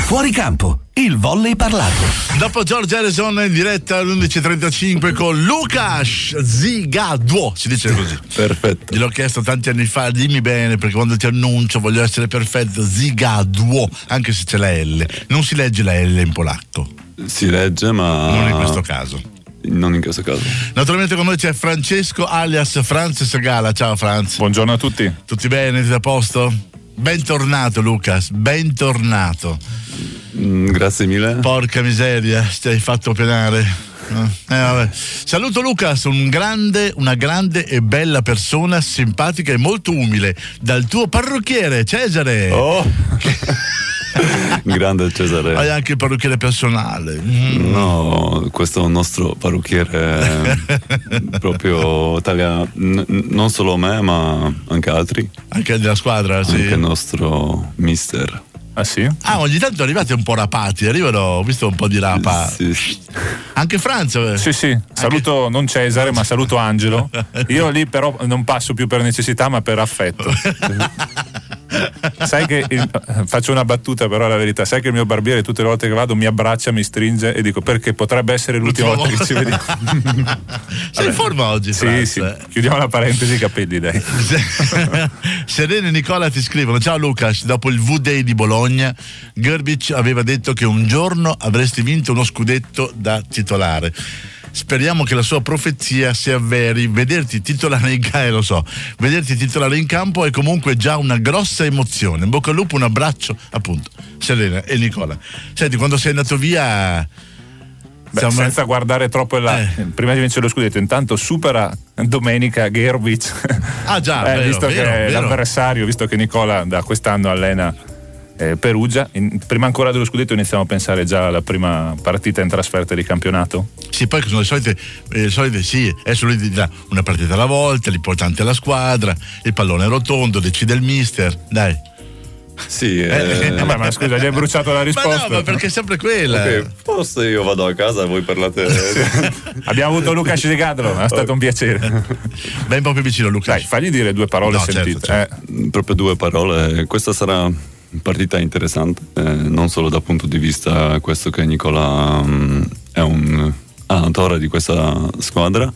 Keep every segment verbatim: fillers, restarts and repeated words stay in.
Fuori campo, il volley parlato. Dopo George Harrison in diretta alle undici e trentacinque con Lukáš Zigadło, si dice così. Perfetto. Gliel'ho chiesto tanti anni fa, dimmi bene perché quando ti annuncio voglio essere perfetto. Zigadło, anche se c'è la L. Non si legge la L in polacco. Si legge, ma non in questo caso. Non in questo caso. Naturalmente con noi c'è Francesco alias Franz Segala. Ciao Franz. Buongiorno a tutti. Tutti bene? Tutti a posto? Bentornato Lukáš, bentornato. Mm, grazie mille. Porca miseria, ti hai fatto penare. Eh, vabbè. Saluto Lukáš, un grande, una grande e bella persona, simpatica e molto umile, dal tuo parrucchiere Cesare. Oh. Grande Cesare. Hai anche il parrucchiere personale. Mm. No, questo è un nostro parrucchiere proprio italiano, N- non solo me ma anche altri. Anche della squadra, sì. Anche il nostro mister. Ah sì? Ah, ogni tanto arrivate un po' rapati, arrivano, ho visto un po' di rapa. Sì, sì. Anche Franz. Sì, sì, saluto anche... non Cesare, ma saluto Angelo. Io lì però non passo più per necessità, ma per affetto. Sai che il, faccio una battuta, però è la verità. Sai che il mio barbiere tutte le volte che vado mi abbraccia, mi stringe e dico perché potrebbe essere l'ultima, l'ultima volta che ci vediamo. Sei in forma oggi, sì, Franz? Sì, chiudiamo la parentesi capelli, dai. Serena e Nicola ti scrivono: ciao Lukáš, dopo il V-Day di Bologna Grbić aveva detto che un giorno avresti vinto uno scudetto da titolare. Speriamo che la sua profezia si avveri. Vederti titolare in campo, eh, lo so, vederti titolare in campo è comunque già una grossa emozione. In bocca al lupo, un abbraccio, appunto, Serena e Nicola. Senti, quando sei andato via, beh, siamo... senza guardare troppo in là, eh. prima di vincere lo scudetto, intanto supera domenica Grbić. Ah già, eh, vero, visto vero, che vero. l'avversario, visto che Nicola da quest'anno allena Eh, Perugia, in, prima ancora dello scudetto iniziamo a pensare già alla prima partita in trasferta di campionato? Sì, poi sono le solite, eh, le solite sì, adesso lui dirà una partita alla volta, l'importante è la squadra, il pallone è rotondo, decide il mister, dai. Sì, eh... eh, vabbè, ma scusa, gli hai bruciato la risposta. Ma no, ma perché è sempre quella. Ok, forse io vado a casa e voi parlate. Sì. Abbiamo avuto Lukáš Zigadło, è stato un piacere. Vai un po' più vicino Lukáš. Dai, fagli dire due parole no, sentite. certo, certo. Eh. Proprio due parole. Questa sarà partita interessante, eh, non solo dal punto di vista questo che Nicola um, è un allenatore di questa squadra,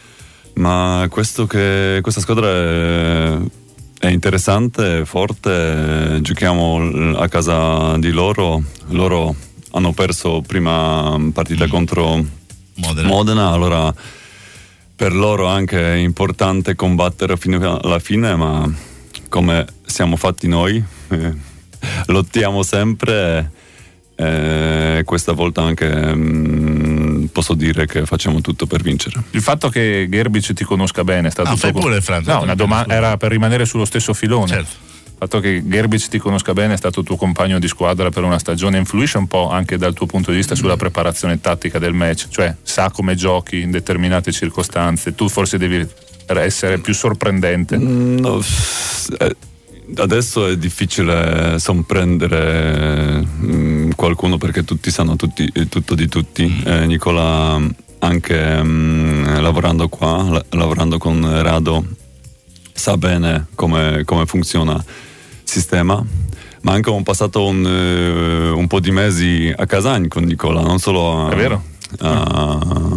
ma questo che questa squadra è, è interessante, è forte, giochiamo a casa di loro, loro hanno perso prima partita mm. contro Modena. Modena, allora per loro anche è importante combattere fino alla fine, ma come siamo fatti noi, eh, lottiamo sempre, eh, questa volta anche mh, posso dire che facciamo tutto per vincere. Il fatto che Grbić ti conosca bene è stato ah, fai tuo... pure, Franz, no, una doma- era per rimanere sullo stesso filone. Certo. Il fatto che Grbić ti conosca bene, è stato tuo compagno di squadra per una stagione, influisce un po' anche dal tuo punto di vista sulla preparazione tattica del match, cioè sa come giochi in determinate circostanze, tu forse devi essere più sorprendente. No, eh, adesso è difficile sorprendere mh, qualcuno perché tutti sanno tutti, tutto di tutti. eh, Nicola anche mh, lavorando qua, la, lavorando con Rado, sa bene come, come funziona il sistema, ma anche ho passato un, uh, un po' di mesi a Kazan con Nicola, non solo a, è vero? a,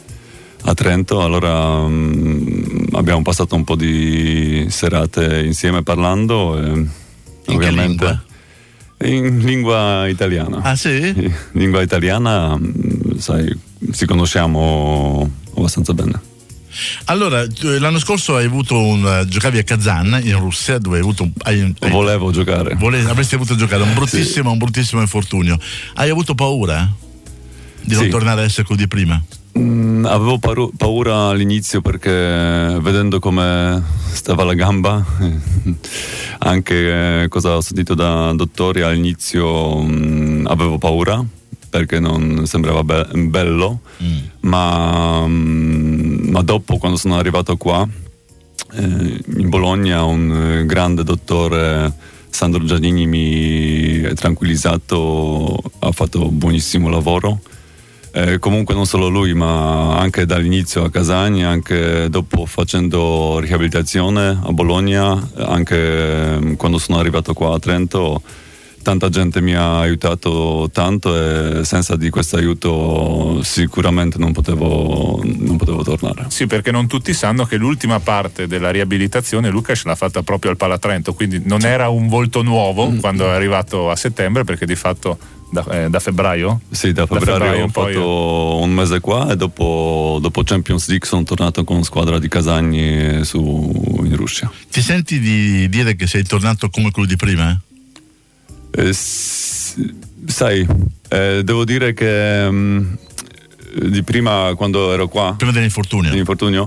a Trento, allora um, abbiamo passato un po' di serate insieme parlando e, in ovviamente che lingua? In lingua italiana. Ah sì? In lingua italiana, sai, ci conosciamo abbastanza bene. Allora, l'anno scorso hai avuto un giocavi a Kazan in Russia, dove hai avuto un, hai, hai, volevo giocare. Vole, avresti avuto giocare un bruttissimo, sì. un bruttissimo infortunio. Hai avuto paura di non sì. tornare a essere quello di prima? Mm, avevo paru- paura all'inizio perché vedendo come stava la gamba, anche eh, cosa ho sentito da dottori all'inizio, mm, avevo paura perché non sembrava be- bello, mm. ma, mm, ma dopo quando sono arrivato qua eh, in Bologna un grande dottore, Sandro Giannini, mi ha tranquillizzato, ha fatto un buonissimo lavoro. Eh, comunque non solo lui, ma anche dall'inizio a Casagna, anche dopo facendo riabilitazione a Bologna, anche quando sono arrivato qua a Trento, tanta gente mi ha aiutato tanto e senza di questo aiuto sicuramente non potevo, non potevo tornare. Sì, perché non tutti sanno che l'ultima parte della riabilitazione Lukáš l'ha fatta proprio al Palatrento, quindi non era un volto nuovo mm. quando è arrivato a settembre, perché di fatto da, eh, da febbraio? Sì, da febbraio, da febbraio ho poi... fatto un mese qua e dopo, dopo Champions League sono tornato con squadra di Kazani su, in Russia. Ti senti di dire che sei tornato come quello di prima? Eh? Eh, s- sai, eh, devo dire che um, di prima, quando ero qua, prima dell'infortunio, dell'infortunio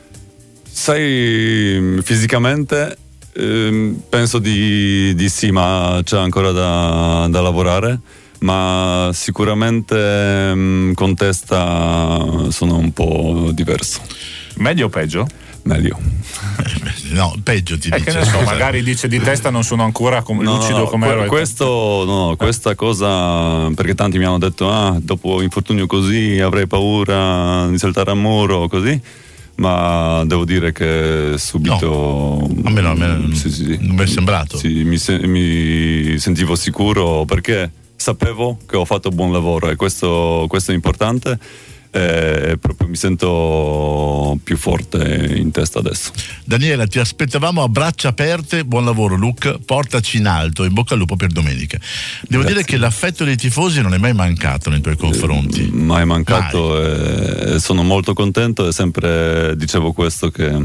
sai, fisicamente eh, penso di, di sì, ma c'è ancora da, da lavorare, ma sicuramente mh, con testa sono un po' diverso. Meglio o peggio? Meglio. No, peggio ti eh, dice. Che ne so, magari dice di testa non sono ancora com- no, lucido no, come ero. Questo, no, questa cosa, perché tanti mi hanno detto, ah, dopo infortunio così avrei paura di saltare a muro, così. Ma devo dire che subito no, a me, no, a me sì, sì, non mi è sembrato sì, mi, se, mi sentivo sicuro perché sapevo che ho fatto buon lavoro e questo, questo è importante e proprio mi sento più forte in testa adesso. Daniela, ti aspettavamo a braccia aperte, buon lavoro Luke, portaci in alto, in bocca al lupo per domenica. Devo Grazie. dire che l'affetto dei tifosi non è mai mancato nei tuoi confronti. Eh, mai mancato mai. E sono molto contento e sempre dicevo questo che,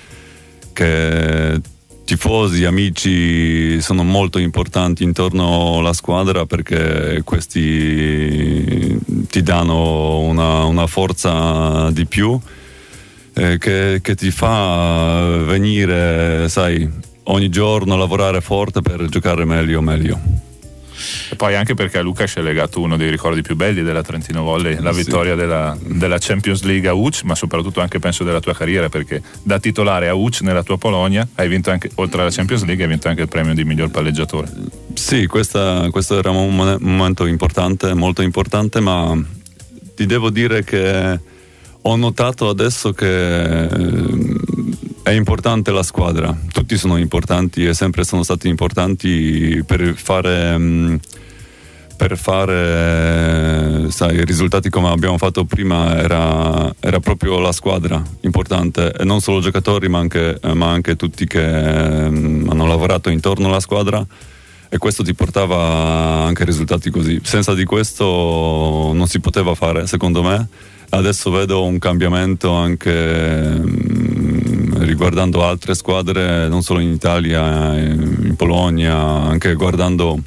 che tifosi, amici sono molto importanti intorno alla squadra perché questi ti danno una, una forza di più eh, che, che ti fa venire, sai, ogni giorno a lavorare forte per giocare meglio meglio. E poi anche perché a Lukáš è legato uno dei ricordi più belli della Trentino Volley, la vittoria sì. della, della Champions League a U C, ma soprattutto anche penso della tua carriera, perché da titolare a U C nella tua Polonia hai vinto anche, oltre alla Champions League, hai vinto anche il premio di miglior palleggiatore. Sì, questa, questo era un momento importante, molto importante, ma ti devo dire che ho notato adesso che è importante la squadra, tutti sono importanti e sempre sono stati importanti per fare, per fare sai, risultati come abbiamo fatto prima, era, era proprio la squadra importante e non solo giocatori ma anche, ma anche tutti che hanno lavorato intorno alla squadra e questo ti portava anche risultati così. Senza di questo non si poteva fare, secondo me. Adesso vedo un cambiamento anche riguardando altre squadre, non solo in Italia, in Polonia, anche guardando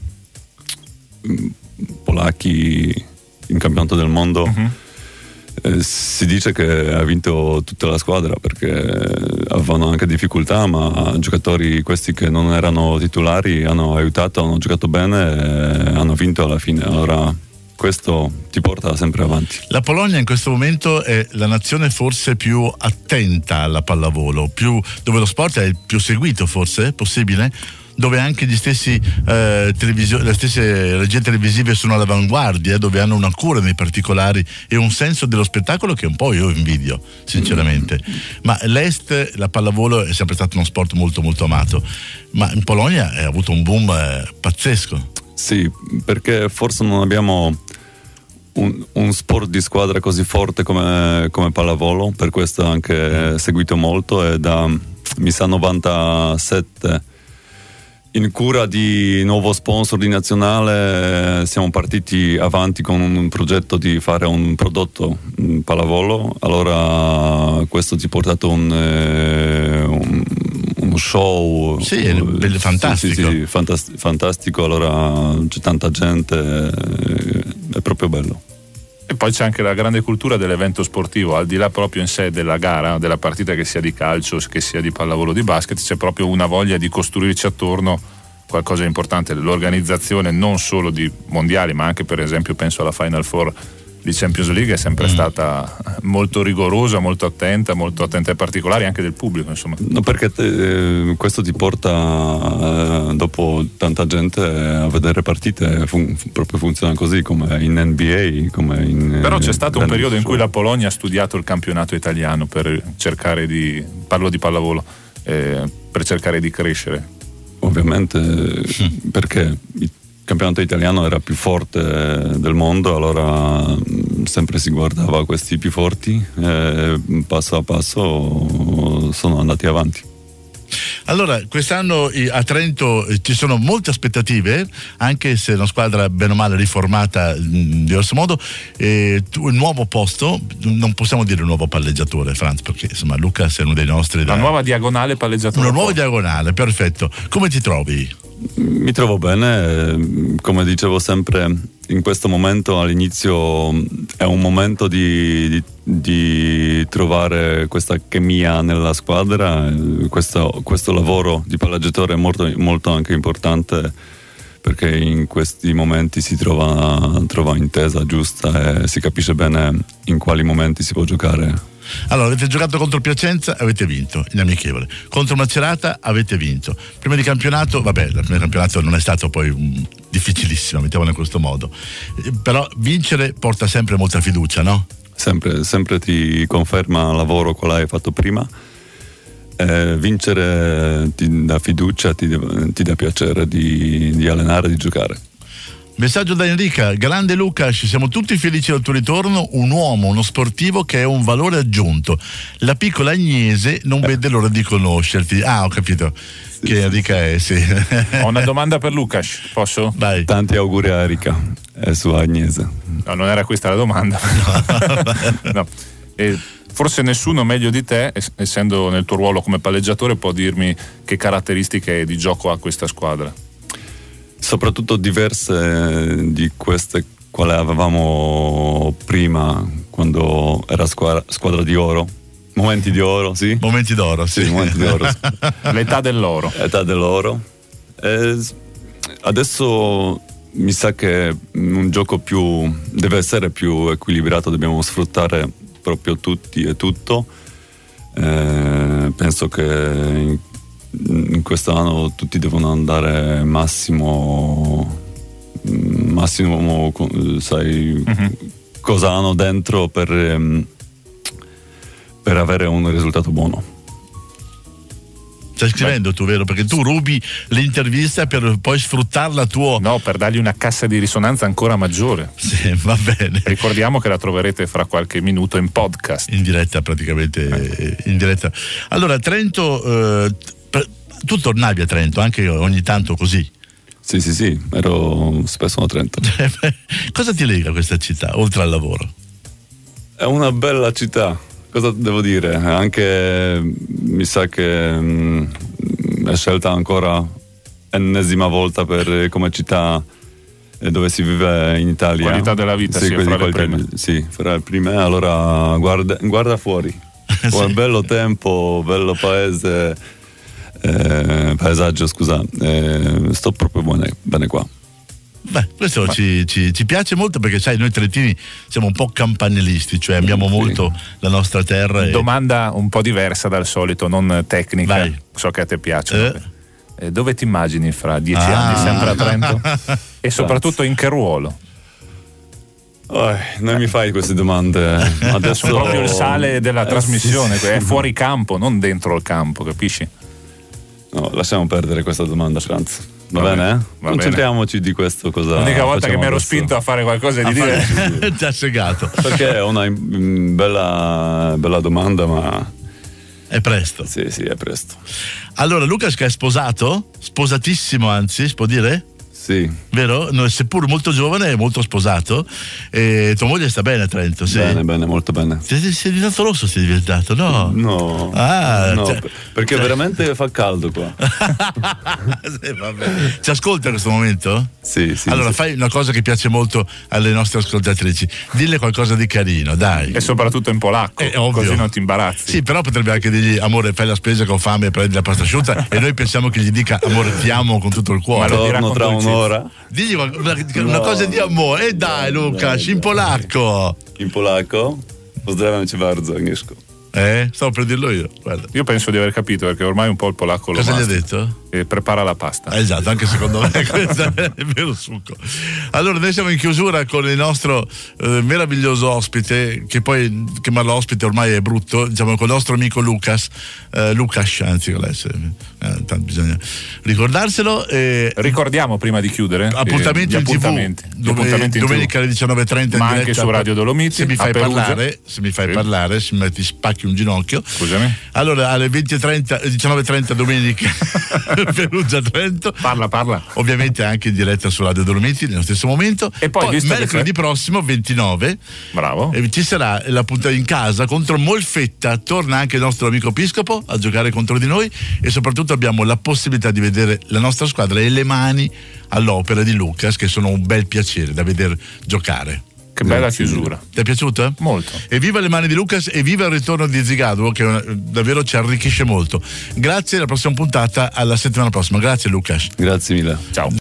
polacchi in campionato del mondo. Uh-huh. Eh, si dice che ha vinto tutta la squadra perché avevano anche difficoltà, ma giocatori questi che non erano titolari hanno aiutato, hanno giocato bene e hanno vinto alla fine. Allora questo ti porta sempre avanti. La Polonia in questo momento è la nazione forse più attenta alla pallavolo, più, dove lo sport è il più seguito, forse, possibile? Dove anche gli stessi eh, televisio- le stesse regie televisive sono all'avanguardia, dove hanno una cura nei particolari e un senso dello spettacolo che un po' io invidio, sinceramente. Mm. Ma l'Est, la pallavolo è sempre stato uno sport molto molto amato, ma in Polonia ha avuto un boom eh, pazzesco. Sì, perché forse non abbiamo un, un sport di squadra così forte come, come pallavolo, per questo ho anche seguito molto e da mi sa novantasette in cura di nuovo sponsor di nazionale siamo partiti avanti con un progetto di fare un prodotto un pallavolo, allora questo ti ha portato un, un, un show sì, è bello, fantastico sì, sì, sì, fantast- fantastico, allora c'è tanta gente, è proprio bello. E poi c'è anche la grande cultura dell'evento sportivo, al di là proprio in sé della gara, della partita, che sia di calcio, che sia di pallavolo, di basket, c'è proprio una voglia di costruirci attorno qualcosa di importante, l'organizzazione non solo di mondiali, ma anche per esempio penso alla Final Four di Champions League è sempre mm. stata molto rigorosa, molto attenta, molto attenta ai particolari anche del pubblico, insomma. No, perché te, eh, questo ti porta eh, dopo tanta gente a vedere partite, fun- proprio funziona così come in N B A, come in però c'è stato eh, un periodo in cui la Polonia ha studiato il campionato italiano per cercare di, parlo di pallavolo, eh, per cercare di crescere. Ovviamente mm. perché i campionato italiano era più forte del mondo, allora sempre si guardava questi più forti e passo a passo sono andati avanti. Allora, quest'anno a Trento ci sono molte aspettative, anche se è una squadra bene o male riformata in diverso modo. Eh, tu, il nuovo posto, non possiamo dire un nuovo palleggiatore, Franz, perché insomma Lucas è uno dei nostri. La da... nuova diagonale palleggiatore. Una nuova diagonale, perfetto. Come ti trovi? Mi trovo bene, come dicevo sempre, in questo momento all'inizio è un momento di, di, di trovare questa chemia nella squadra. Questo, questo lavoro di palleggiatore è molto, molto anche importante, perché in questi momenti si trova, trova intesa giusta e si capisce bene in quali momenti si può giocare. Allora, avete giocato contro il Piacenza, avete vinto in amichevole. Contro Macerata avete vinto. Prima di campionato, vabbè, il primo campionato non è stato poi um, difficilissimo, mettiamolo in questo modo. Eh, però vincere porta sempre molta fiducia, no? Sempre, sempre ti conferma il lavoro che hai fatto prima. Eh, vincere ti dà fiducia, ti, ti dà piacere di, di allenare, di giocare. Messaggio da Enrica: grande Lucas, siamo tutti felici del tuo ritorno, un uomo, uno sportivo che è un valore aggiunto. La piccola Agnese non vede l'ora di conoscerti. Ah, ho capito sì, che Enrica è, sì. Ho una domanda per Lucas, posso? Vai. Tanti auguri a Enrica e sua Agnese. No, non era questa la domanda. No. E forse nessuno meglio di te, essendo nel tuo ruolo come palleggiatore, può dirmi che caratteristiche di gioco ha questa squadra. Soprattutto diverse di queste quale avevamo prima, quando era squadra, squadra di oro. Momenti di oro, sì? Momenti d'oro, sì. Sì, momenti d'oro. Sì. L'età dell'oro. Età dell'oro. E adesso mi sa che un gioco più deve essere più equilibrato, dobbiamo sfruttare proprio tutti e tutto. Eh, penso che in in quest'anno tutti devono andare massimo massimo sai uh-huh. cosa hanno dentro per per avere un risultato buono. Stai scrivendo Beh. tu, vero? Perché tu rubi l'intervista per poi sfruttarla tuo. No, per dargli una cassa di risonanza ancora maggiore. Sì, va bene. Ricordiamo che la troverete fra qualche minuto in podcast. In diretta, praticamente eh. in diretta. Allora, Trento, eh, tu tornavi a Trento anche ogni tanto così? Sì, sì, sì, ero spesso a Trento. Cosa ti lega a questa città, oltre al lavoro? È una bella città. Cosa devo dire? Anche mi sa che mh, è scelta ancora ennesima volta per come città dove si vive in Italia. Qualità della vita, sì, sì, fra qualche, le prime. Sì, fra le prime. Allora guarda, guarda fuori. Sì. Bello tempo, bello paese, eh, paesaggio, scusa. Eh, sto proprio bene, bene qua. Beh, questo ci, ci, ci piace molto perché sai, noi trentini siamo un po' campanilisti, cioè amiamo sì. molto la nostra terra. E... Domanda un po' diversa dal solito, non tecnica. Vai. So che a te piace. Eh. Eh, dove ti immagini fra dieci ah. anni, sempre a Trento? E soprattutto in che ruolo? Oh, non mi fai queste domande. Adesso sono proprio il sale della eh, trasmissione, sì, sì. È fuori campo, non dentro il campo, capisci? No, lasciamo perdere questa domanda, Franz. Va, Va bene, bene? Va Concentriamoci bene. Di questo cosa. L'unica volta che mi ero adesso. spinto a fare qualcosa di diverso. Ti ha segato. Perché è una bella, bella domanda, ma è presto. Sì, sì, è presto. Allora, Lucas che è sposato? Sposatissimo, anzi, si può dire? Sì. Vero? No, seppur molto giovane e molto sposato. E tua moglie sta bene a Trento, sì? Bene, bene, molto bene. Sei, sei diventato rosso, sei diventato, no? No. Ah, no, cioè, perché cioè... veramente fa caldo qua. Sì, vabbè. Ci ascolta in questo momento? Sì, sì. Allora sì. fai una cosa che piace molto alle nostre ascoltatrici. Dille qualcosa di carino, dai. E soprattutto in polacco, è ovvio. Così non ti imbarazzi. Sì, però potrebbe anche dirgli amore, fai la spesa che ho fame e prendi la pasta asciutta e noi pensiamo che gli dica amore, ti amo con tutto il cuore. Ma lo torno tra un'ora. Digli una, una no, cosa di amore. E eh dai, Lucas, in polacco. In polacco? Pozdrawiam cię bardzo, Agnieszko. Eh? Stavo per dirlo io, guarda. Io penso di aver capito perché ormai un po' il polacco lo Cosa basta. gli ha detto? e prepara la pasta. Esatto, anche secondo me questo è il vero succo. Allora noi siamo in chiusura con il nostro eh, meraviglioso ospite, che poi chiamarlo ospite ormai è brutto, diciamo con il nostro amico Lucas, eh, Lucas anzi con l'S, eh, tanto bisogna ricordarselo. Eh, Ricordiamo prima di chiudere appuntamento eh, in appuntamenti, tivù, gli appuntamenti in domenica alle diciannove e trenta, ma in anche su Radio Dolomiti. Se mi fai a Perugia. parlare, se mi fai sì. parlare, se mi ti spacchi un ginocchio. Scusami. Allora alle venti e trenta, diciannove e trenta domenica Perugia Trento. Parla, parla. Ovviamente anche in diretta su Radio Dolomiti nello stesso momento. E poi, visto mercoledì prossimo ventinovve, bravo, e ci sarà la puntata in casa contro Molfetta. Torna anche il nostro amico Piscopo a giocare contro di noi, e soprattutto abbiamo la possibilità di vedere la nostra squadra e le mani all'opera di Lucas, che sono un bel piacere da vedere giocare. Che bella chiusura. Ti è piaciuto? Molto. E viva le mani di Lucas e viva il ritorno di Zigado, che eh, davvero ci arricchisce molto. Grazie, alla prossima puntata, alla settimana prossima. Grazie Lucas. Grazie mille. Ciao.